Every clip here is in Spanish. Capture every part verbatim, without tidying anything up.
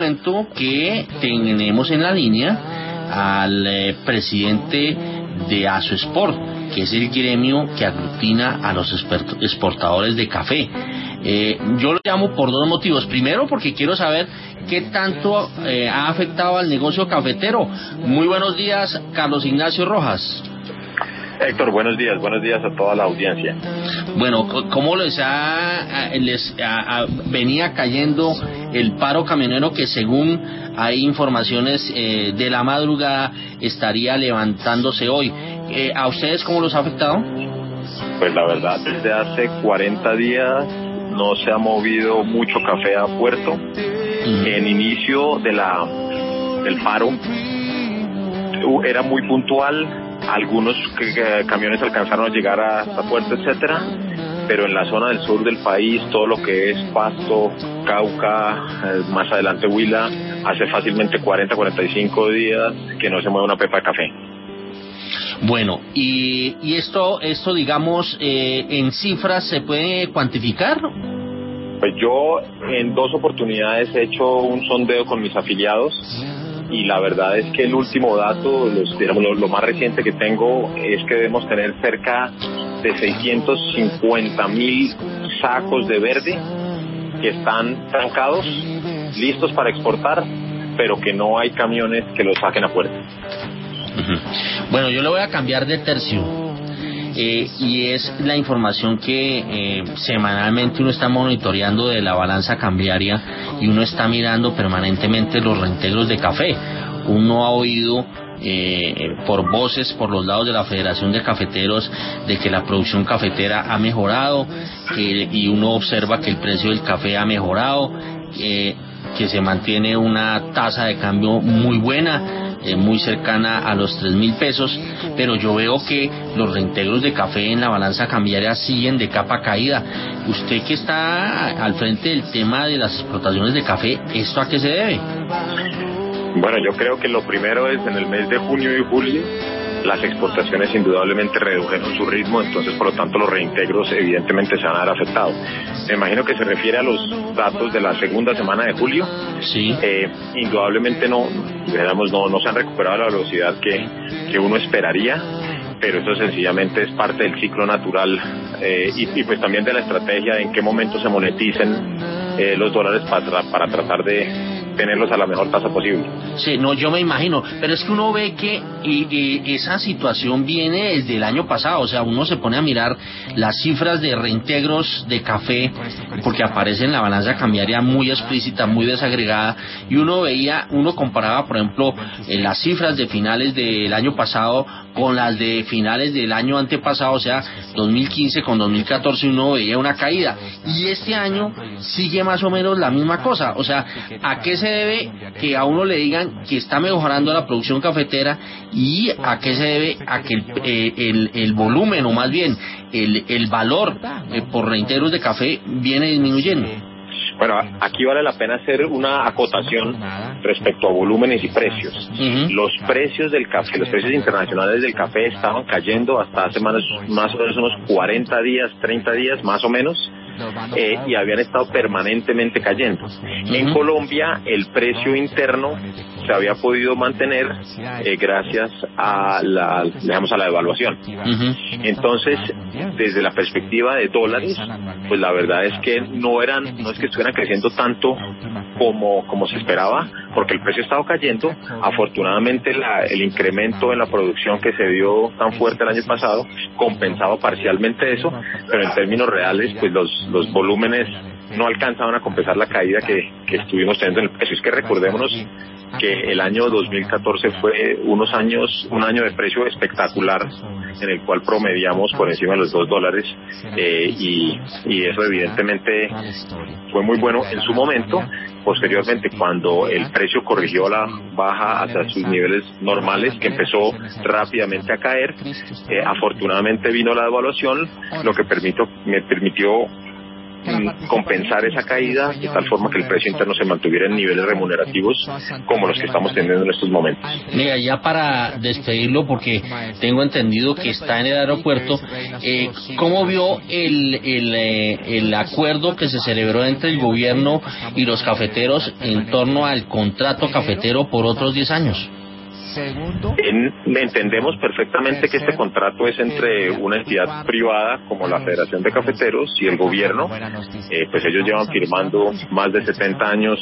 momento que tenemos en la línea al eh, presidente de Asoesport, que es el gremio que aglutina a los exportadores de café. Eh, yo lo llamo por dos motivos. Primero, porque quiero saber qué tanto eh, ha afectado al negocio cafetero. Muy buenos días, Carlos Ignacio Rojas. Héctor, buenos días, buenos días a toda la audiencia. Bueno, ¿cómo les ha, les a, a, venía cayendo el paro camionero que, según hay informaciones eh, de la madrugada, estaría levantándose hoy? Eh, ¿A ustedes cómo los ha afectado? Pues la verdad, desde hace cuarenta días no se ha movido mucho café a puerto. Uh-huh. En inicio de la del paro era muy puntual. Algunos camiones alcanzaron a llegar hasta Puerto, etcétera, pero en la zona del sur del país, todo lo que es Pasto, Cauca, más adelante Huila, hace fácilmente cuarenta, cuarenta y cinco días que no se mueve una pepa de café. Bueno, y, y esto, esto digamos, eh, en cifras, ¿se puede cuantificar? Pues yo en dos oportunidades he hecho un sondeo con mis afiliados. Y la verdad es que el último dato, los, digamos, lo, lo más reciente que tengo es que debemos tener cerca de seiscientos cincuenta mil sacos de verde que están trancados, listos para exportar, pero que no hay camiones que los saquen a puerto. Uh-huh. Bueno, yo le voy a cambiar de tercio. Eh, y es la información que eh, semanalmente uno está monitoreando de la balanza cambiaria y uno está mirando permanentemente los reintegros de café. Uno ha oído eh, por voces por los lados de la Federación de Cafeteros de que la producción cafetera ha mejorado, que, y uno observa que el precio del café ha mejorado, eh, que se mantiene una tasa de cambio muy buena, Eh, muy cercana a los tres mil pesos, pero yo veo que los reintegros de café en la balanza cambiaria siguen de capa caída. Usted que está al frente del tema de las explotaciones de café, ¿esto a qué se debe? Bueno, yo creo que lo primero es en el mes de junio y julio las exportaciones indudablemente redujeron su ritmo, entonces por lo tanto los reintegros evidentemente se van a ver afectados. Me imagino que se refiere a los datos de la segunda semana de julio. Sí. Eh, indudablemente no, digamos, no, no se han recuperado a la velocidad que, que uno esperaría, pero eso sencillamente es parte del ciclo natural eh, y, y pues también de la estrategia de en qué momento se moneticen eh, los dólares para, para tratar de tenerlos a la mejor tasa posible. Sí, no, yo me imagino, pero es que uno ve que y, y esa situación viene desde el año pasado, o sea, uno se pone a mirar las cifras de reintegros de café, porque aparece en la balanza cambiaria muy explícita, muy desagregada, y uno veía, uno comparaba, por ejemplo, en las cifras de finales del año pasado con las de finales del año antepasado, o sea, dos mil quince con dos mil catorce, uno veía una caída, y este año sigue más o menos la misma cosa. O sea, ¿a qué se debe que a uno le digan que está mejorando la producción cafetera y a qué se debe a que el, eh, el, el volumen, o más bien el, el valor eh, por reintegros de café viene disminuyendo? Bueno, aquí vale la pena hacer una acotación respecto a volúmenes y precios. Uh-huh. Los precios del café, los precios internacionales del café estaban cayendo hasta hace más, más o menos unos cuarenta días, treinta días más o menos, eh, y habían estado permanentemente cayendo. Uh-huh. En Colombia el precio interno se había podido mantener eh, gracias a la, digamos, a la devaluación. Uh-huh. Entonces, desde la perspectiva de dólares, pues la verdad es que no eran, no es que estuvieran creciendo tanto como como se esperaba, porque el precio estaba cayendo. Afortunadamente la, el incremento en la producción que se dio tan fuerte el año pasado compensaba parcialmente eso, pero en términos reales pues los los volúmenes no alcanzaban a compensar la caída que, que estuvimos teniendo en el precio. Es que recordémonos que el año dos mil catorce fue unos años, un año de precio espectacular en el cual promediamos por encima de los dos dólares eh, y, y eso evidentemente fue muy bueno en su momento. Posteriormente, cuando el precio corrigió la baja hacia sus niveles normales, que empezó rápidamente a caer, eh, afortunadamente vino la devaluación, lo que permitió, me permitió mm, compensar esa caída de tal forma que el precio interno se mantuviera en niveles remunerativos como los que estamos teniendo en estos momentos. Mira, ya para despedirlo, porque tengo entendido que está en el aeropuerto, eh, ¿cómo vio el, el, eh, el acuerdo que se celebró entre el gobierno y los cafeteros en torno al contrato cafetero por otros diez años? En, entendemos perfectamente que este contrato es entre una entidad privada como la Federación de Cafeteros y el gobierno. Eh, pues ellos llevan firmando más de setenta años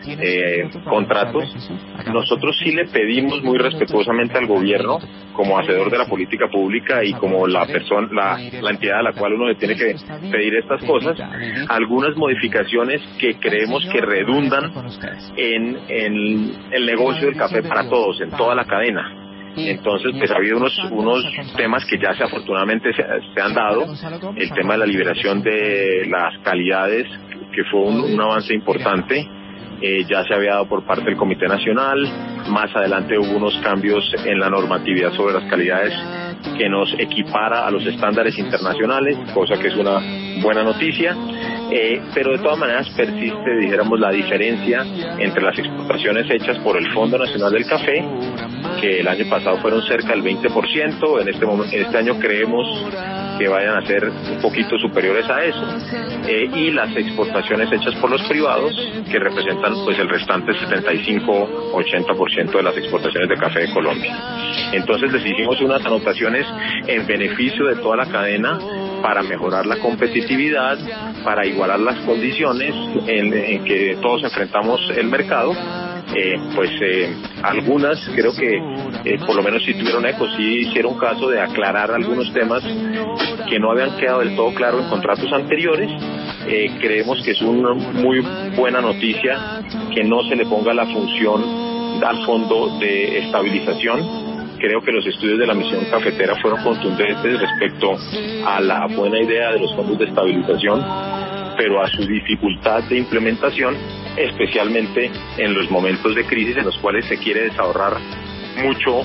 eh, contratos. Nosotros sí le pedimos muy respetuosamente al gobierno, como hacedor de la política pública y como la persona, la, la entidad a la cual uno le tiene que pedir estas cosas, algunas modificaciones que creemos que redundan en, en el negocio del café para todos, en toda la cadena. Entonces, pues ha habido unos unos temas que ya se afortunadamente se, se han dado. El tema de la liberación de las calidades, que fue un, un avance importante, eh, ya se había dado por parte del Comité Nacional. Más adelante hubo unos cambios en la normatividad sobre las calidades que nos equipara a los estándares internacionales, cosa que es una buena noticia. Eh, pero de todas maneras persiste, dijéramos, la diferencia entre las exportaciones hechas por el Fondo Nacional del Café, que el año pasado fueron cerca del veinte por ciento, en este momento, en este año creemos que vayan a ser un poquito superiores a eso, eh, y las exportaciones hechas por los privados, que representan pues el restante setenta y cinco a ochenta por ciento de las exportaciones de café de Colombia. Entonces les hicimos unas anotaciones en beneficio de toda la cadena para mejorar la competitividad, para igualar las condiciones en, en que todos enfrentamos el mercado. Eh, pues eh, algunas creo que eh, por lo menos sí tuvieron eco, sí hicieron caso de aclarar algunos temas que no habían quedado del todo claros en contratos anteriores. Eh, creemos que es una muy buena noticia que no se le ponga la función al fondo de estabilización. Creo que los estudios de la misión cafetera fueron contundentes respecto a la buena idea de los fondos de estabilización, pero a su dificultad de implementación, especialmente en los momentos de crisis en los cuales se quiere desahorrar mucho